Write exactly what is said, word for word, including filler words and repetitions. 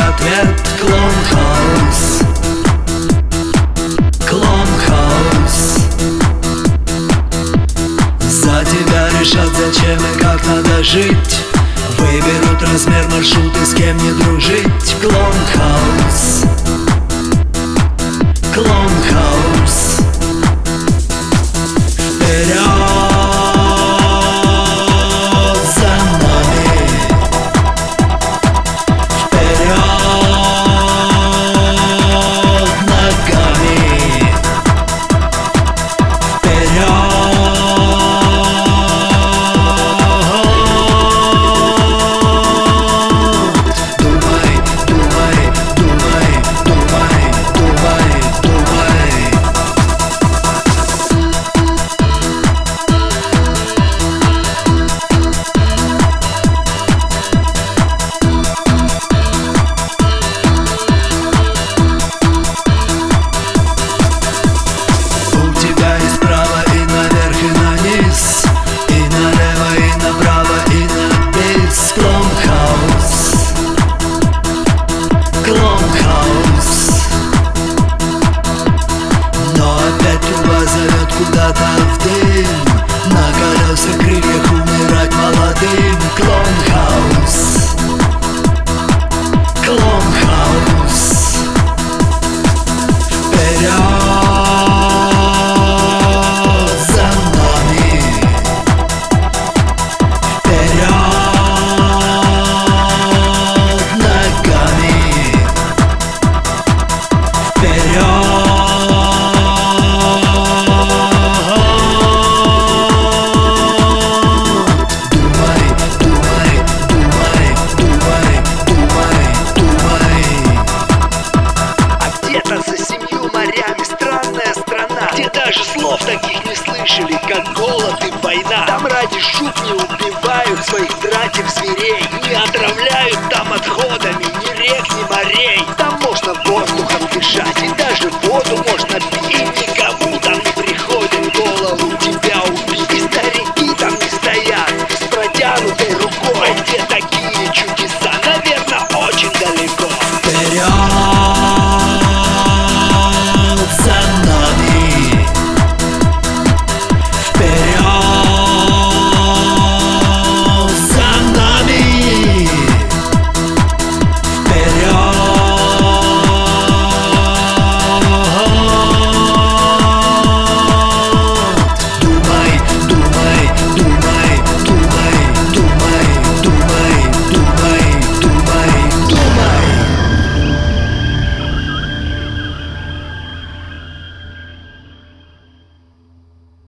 ответ. Клоунхаус, Клоунхаус. За тебя решат, зачем и как надо жить. Выберут размер маршрута, с кем не дружить. Клоунхаус, Клоунхаус. Вперед за нами, вперед ногами, вперед. Думай, думай, думай, думай, думай, думай. У тебя есть право и наверх, и на низ, и налево, и направо, и на бис. Клоунхаус, Клоунхаус. Но опять труба зовет куда-то в дым, на колесах крыльях умирать молодым. Клоунхаус, Клоунхаус. Вперед за нами, вперед ногами, вперед. Думай, думай, думай, думай, думай, думай. А где-то за семью морями странная страна, где даже слов таких не слышали, как голод и война. Там ради шуб не убивают своих братьев-зверей, не отравляют там отходами ни рек, ни морей. Там можно воздухом дышать и даже воду можно пить, и никому там не приходит в голову тебя убить. И старики там не стоят с протянутой рукой. Где такие чудеса? Наверное, очень далеко.